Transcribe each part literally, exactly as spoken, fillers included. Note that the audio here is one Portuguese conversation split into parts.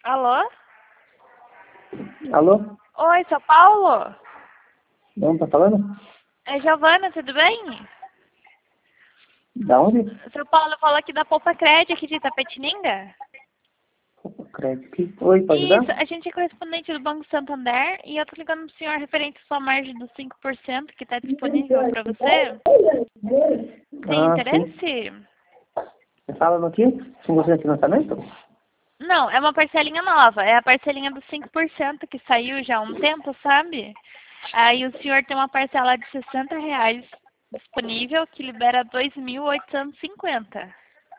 Alô? Alô? Oi, São Paulo? Não, tá falando? É Giovana, tudo bem? Da onde? São Paulo falou aqui da Poupa Crédito, aqui de Itapetininga. Poupa Crédito. Oi, pode Isso, dar? a gente é correspondente do Banco Santander e eu tô ligando pro senhor referente à sua margem dos cinco por cento que está disponível para você. Tem Ah, sim. interesse? Você fala no quê? Se você de financiamento? Não, é uma parcelinha nova. É a parcelinha dos cinco por cento que saiu já há um tempo, sabe? Aí o senhor tem uma parcela de sessenta reais disponível que libera dois mil oitocentos e cinquenta.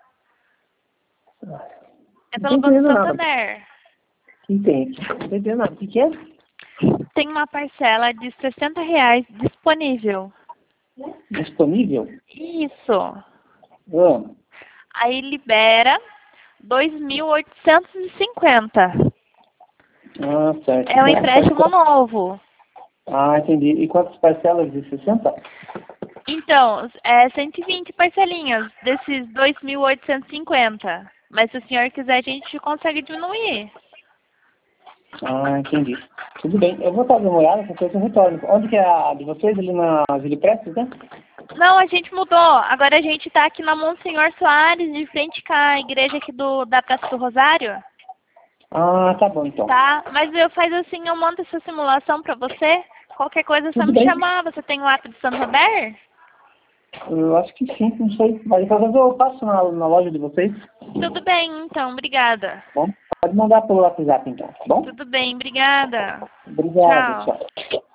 É Não tô pelo Banco entendendo nada. Santander. Entende? Não tô entendendo nada. O que que é? Tem uma parcela de sessenta reais disponível. Disponível? Isso. Ah, Aí libera dois mil oitocentos e cinquenta. ah, certo. É um Quantas empréstimo parcelas? novo. Ah, entendi. E quantas parcelas de sessenta? Então, é cento e vinte parcelinhas desses dois mil oitocentos e cinquenta. Mas se o senhor quiser, a gente consegue diminuir. Ah, entendi. Tudo bem. Eu vou estar dando uma olhada, porque eu retorno. Onde que é a de vocês? Ali na Júlio Prestes, né? Não, a gente mudou. Agora a gente tá aqui na Monsenhor Soares, de frente com a igreja aqui do, da Praça do Rosário. Ah, tá bom, então. Tá? Mas eu faz assim, eu monto essa simulação pra você. Qualquer coisa é só Tudo me bem. chamar. Você tem o app do Santander? Eu acho que sim, não sei. Mas talvez eu passo na, na loja de vocês. Tudo bem, então. Obrigada. Bom, pode mandar pelo WhatsApp então, tá bom? Tudo bem, obrigada. Obrigado, Tchau. tchau.